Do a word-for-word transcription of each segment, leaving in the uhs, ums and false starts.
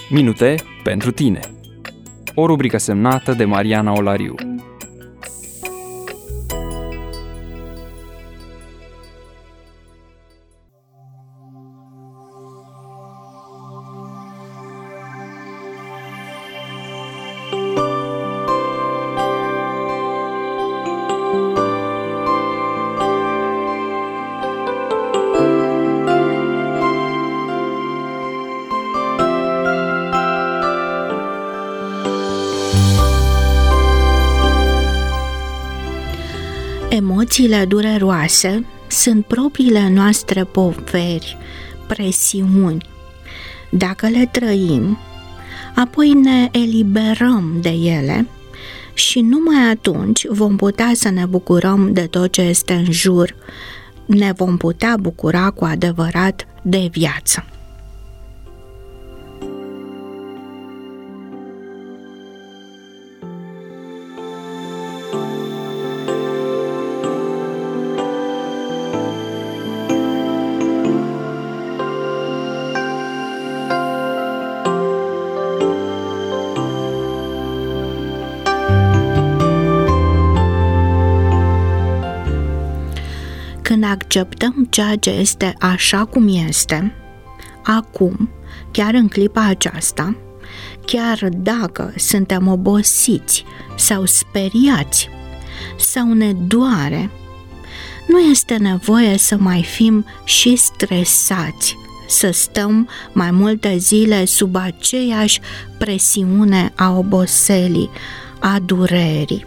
Minute pentru tine. O rubrică semnată de Mariana Olariu. Emoțiile dureroase sunt propriile noastre poveri, presiuni. Dacă le trăim, apoi ne eliberăm de ele și numai atunci vom putea să ne bucurăm de tot ce este în jur, ne vom putea bucura cu adevărat de viață. Când acceptăm ceea ce este așa cum este, acum, chiar în clipa aceasta, chiar dacă suntem obosiți sau speriați sau ne doare, nu este nevoie să mai fim și stresați, să stăm mai multe zile sub aceeași presiune a oboselii, a durerii.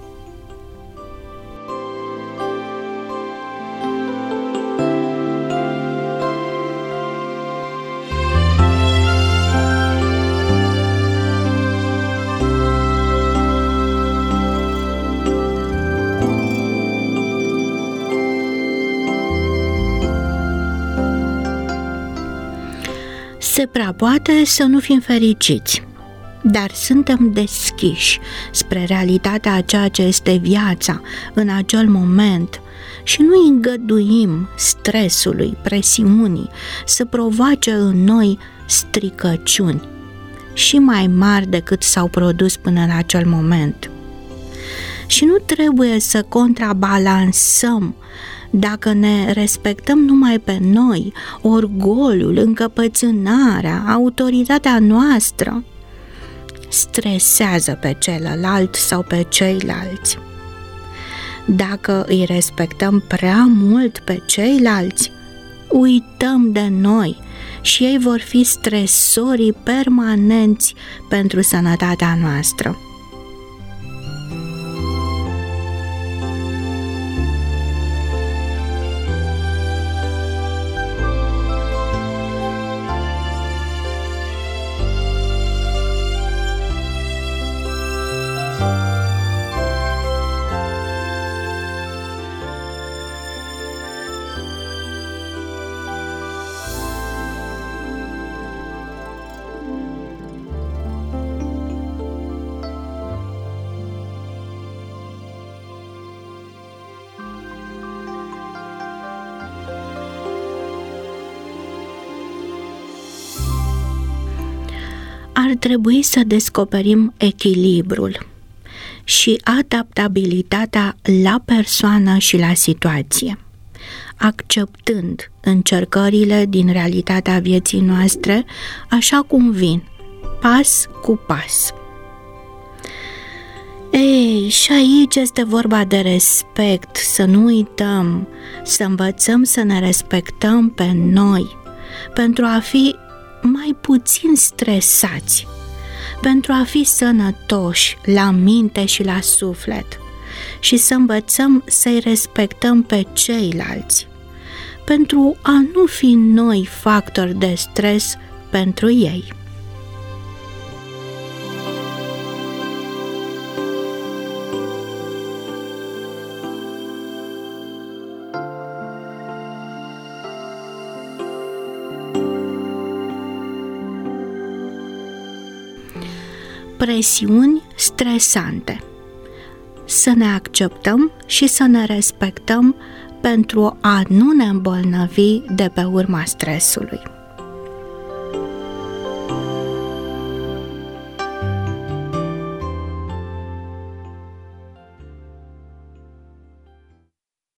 Se prea poate să nu fim fericiți, dar suntem deschiși spre realitatea a ceea ce este viața în acel moment și nu îngăduim stresului, presiunii să provoace în noi stricăciuni și mai mari decât s-au produs până în acel moment. Și nu trebuie să contrabalansăm dacă ne respectăm numai pe noi, orgoliul, încăpățânarea, autoritatea noastră stresează pe celălalt sau pe ceilalți. Dacă îi respectăm prea mult pe ceilalți, uităm de noi și ei vor fi stresorii permanenți pentru sănătatea noastră. Ar trebui să descoperim echilibrul și adaptabilitatea la persoană și la situație, acceptând încercările din realitatea vieții noastre așa cum vin, pas cu pas. Ei, și aici este vorba de respect, să nu uităm, să învățăm să ne respectăm pe noi, pentru a fi mai puțin stresați, pentru a fi sănătoși la minte și la suflet și să învățăm să-i respectăm pe ceilalți, pentru a nu fi noi factori de stres pentru ei. Presiuni stresante. Să ne acceptăm și să ne respectăm pentru a nu ne îmbolnăvi de pe urma stresului.